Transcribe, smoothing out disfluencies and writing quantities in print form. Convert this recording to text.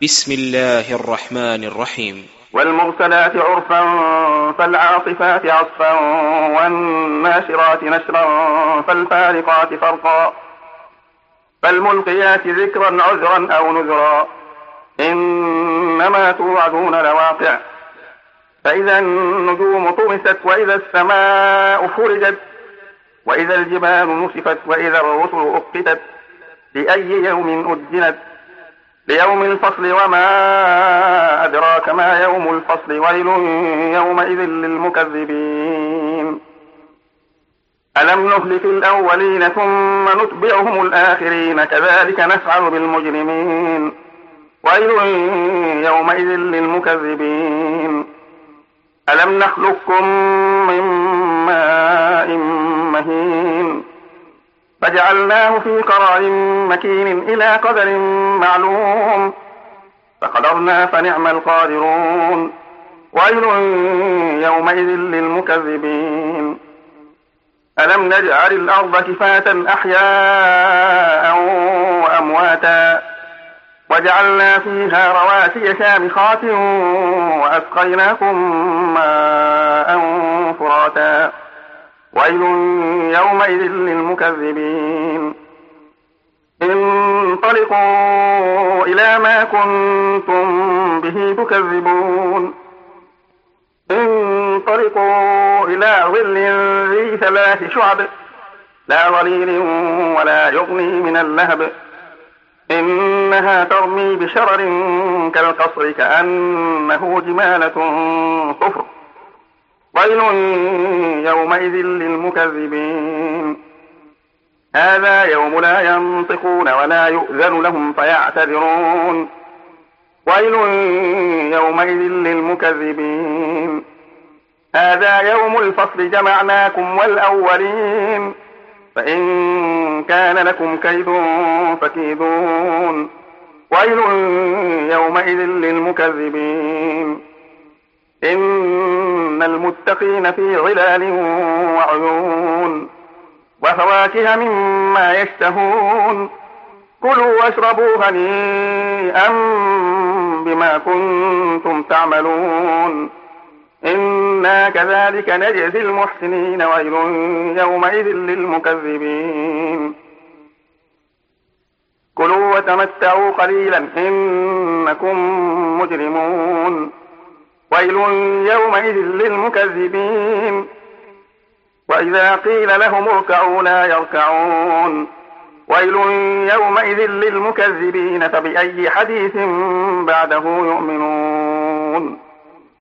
بسم الله الرحمن الرحيم. والمرسلات عرفا فالعاصفات عصفا والناشرات نشرا فالفارقات فرقا فالملقيات ذكرا عذرا أو نذرا إنما توعدون لواقع فإذا النجوم طمست وإذا السماء فرجت وإذا الجبال نسفت وإذا الرسل أقتت لأي يوم أجلت ليوم الفصل وما أدراك ما يوم الفصل ويل يومئذ للمكذبين ألم نهلك الأولين ثم نتبعهم الآخرين كذلك نفعل بالمجرمين ويل يومئذ للمكذبين ألم نخلقكم من ماء مهين فجعلناه في قرار مكين إلى قدر معلوم فقدرنا فنعم القادرون ويل يومئذ للمكذبين ألم نجعل الأرض كفاة أحياء وأمواتا وجعلنا فيها رواسي شامخات وأسقيناكم ماء فراتا ويل يومئذ للمكذبين انطلقوا إلى ما كنتم به تكذبون انطلقوا إلى ظل ذي 3 شعب لا ظليل ولا يغني من اللهب إنها ترمي بشرر كالقصر كأنه جمالة صفر ويل يومئذ للمكذبين هذا يوم لا ينطقون ولا يؤذن لهم فيعتذرون ويل يومئذ للمكذبين هذا يوم الفصل جمعناكم والأولين فإن كان لكم كيد فكيدون ويل يومئذ للمكذبين إن المتقين في ظلال وعيون وفواكه مما يشتهون كلوا واشربوا هنيئا بما كنتم تعملون إنا كذلك نجزي المحسنين ويل يومئذ للمكذبين كلوا وتمتعوا قليلا إنكم مجرمون ويل يومئذ للمكذبين وإذا قيل لهم اركعوا لا يركعون ويل يومئذ للمكذبين فبأي حديث بعده يؤمنون